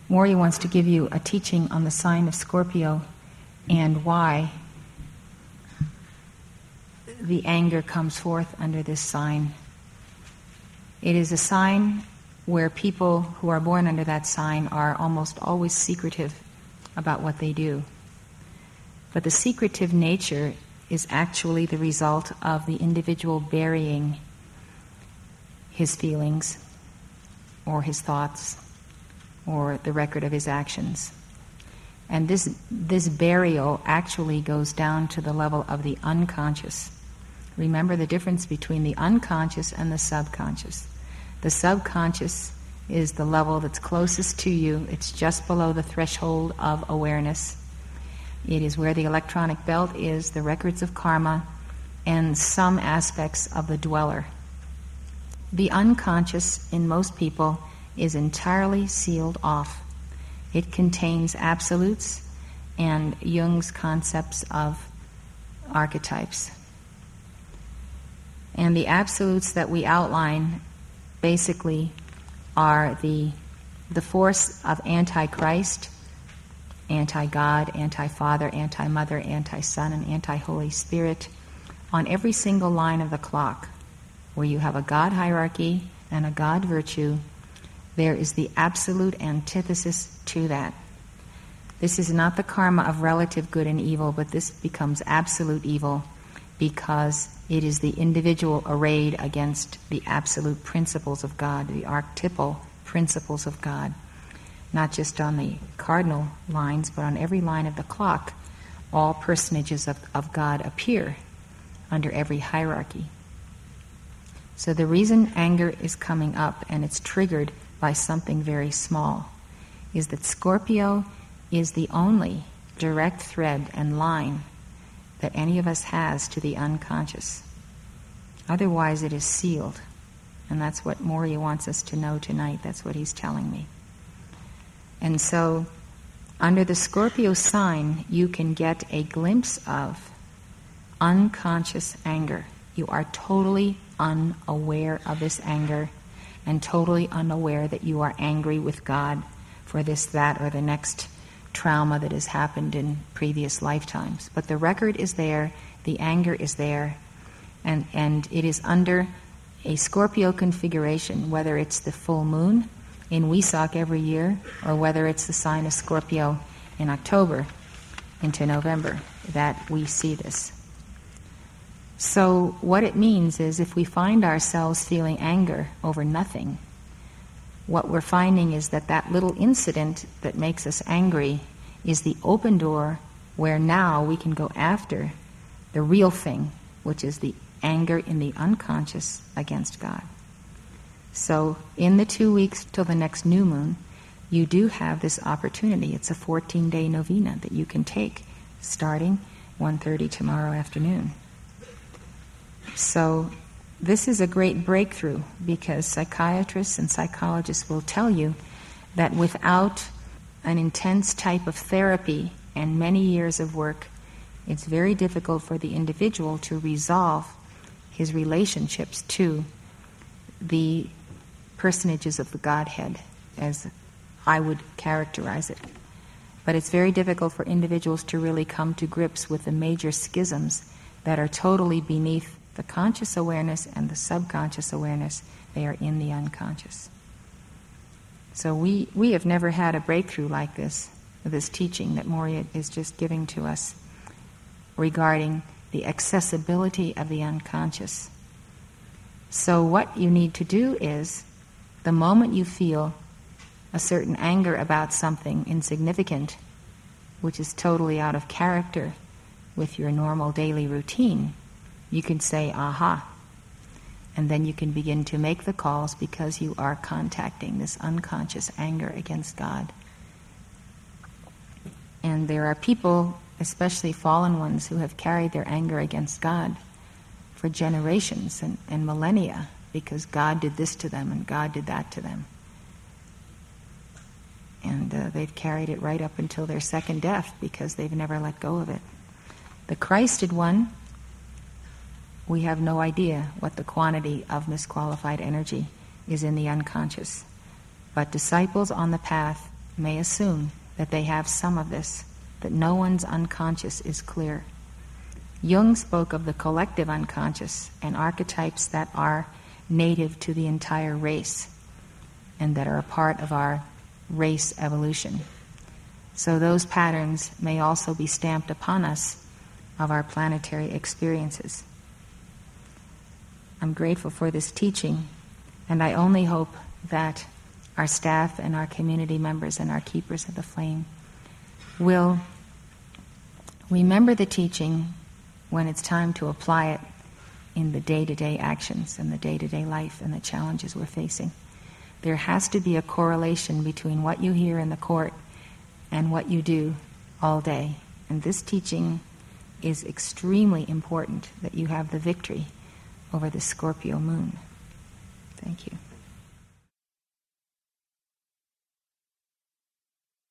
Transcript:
Morya wants to give you a teaching on the sign of Scorpio and why the anger comes forth under this sign. It is a sign where people who are born under that sign are almost always secretive about what they do. But the secretive nature is actually the result of the individual burying his feelings or his thoughts or the record of his actions. And this burial actually goes down to the level of the unconscious. Remember the difference between the unconscious and the subconscious. The subconscious is the level that's closest to you. It's just below the threshold of awareness. It is where the electronic belt is, the records of karma, and some aspects of the dweller. The unconscious in most people is entirely sealed off. It contains absolutes and Jung's concepts of archetypes. And the absolutes that we outline basically are the force of Antichrist, anti-God, anti-Father, anti-Mother, anti-Son, and anti-Holy Spirit on every single line of the clock. Where you have a God hierarchy and a God virtue, there is the absolute antithesis to that. This is not the karma of relative good and evil, but this becomes absolute evil because it is the individual arrayed against the absolute principles of God, the archetypal principles of God. Not just on the cardinal lines, but on every line of the clock, all personages of God appear under every hierarchy. So the reason anger is coming up, and it's triggered by something very small, is that Scorpio is the only direct thread and line that any of us has to the unconscious. Otherwise it is sealed. And that's what Morya wants us to know tonight. That's what he's telling me. And so, under the Scorpio sign, you can get a glimpse of unconscious anger. You are totally unaware of this anger and totally unaware that you are angry with God for this, that, or the next trauma that has happened in previous lifetimes. But the record is there, the anger is there, and it is under a Scorpio configuration, whether it's the full moon in Wesak every year, or whether it's the sign of Scorpio in October into November, that we see this. So what it means is if we find ourselves feeling anger over nothing, what we're finding is that that little incident that makes us angry is the open door where now we can go after the real thing, which is the anger in the unconscious against God. So in the 2 weeks till the next new moon, you do have this opportunity. It's a 14-day novena that you can take starting 1:30 tomorrow afternoon. So this is a great breakthrough because psychiatrists and psychologists will tell you that without an intense type of therapy and many years of work, it's very difficult for the individual to resolve his relationships to the personages of the Godhead, as I would characterize it. But it's very difficult for individuals to really come to grips with the major schisms that are totally beneath the conscious awareness and the subconscious awareness. They are in the unconscious. So we have never had a breakthrough like this teaching that Morya is just giving to us regarding the accessibility of the unconscious. So what you need to do is, the moment you feel a certain anger about something insignificant, which is totally out of character with your normal daily routine, you can say, aha. And then you can begin to make the calls because you are contacting this unconscious anger against God. And there are people, especially fallen ones, who have carried their anger against God for generations and millennia because God did this to them and God did that to them. And they've carried it right up until their second death because they've never let go of it. The Christed one, we have no idea what the quantity of misqualified energy is in the unconscious. But disciples on the path may assume that they have some of this, that no one's unconscious is clear. Jung spoke of the collective unconscious and archetypes that are native to the entire race and that are a part of our race evolution. So those patterns may also be stamped upon us of our planetary experiences. I'm grateful for this teaching, and I only hope that our staff and our community members and our keepers of the flame will remember the teaching when it's time to apply it in the day-to-day actions and the day-to-day life and the challenges we're facing. There has to be a correlation between what you hear in the court and what you do all day. And this teaching is extremely important, that you have the victory over the Scorpio moon. Thank you.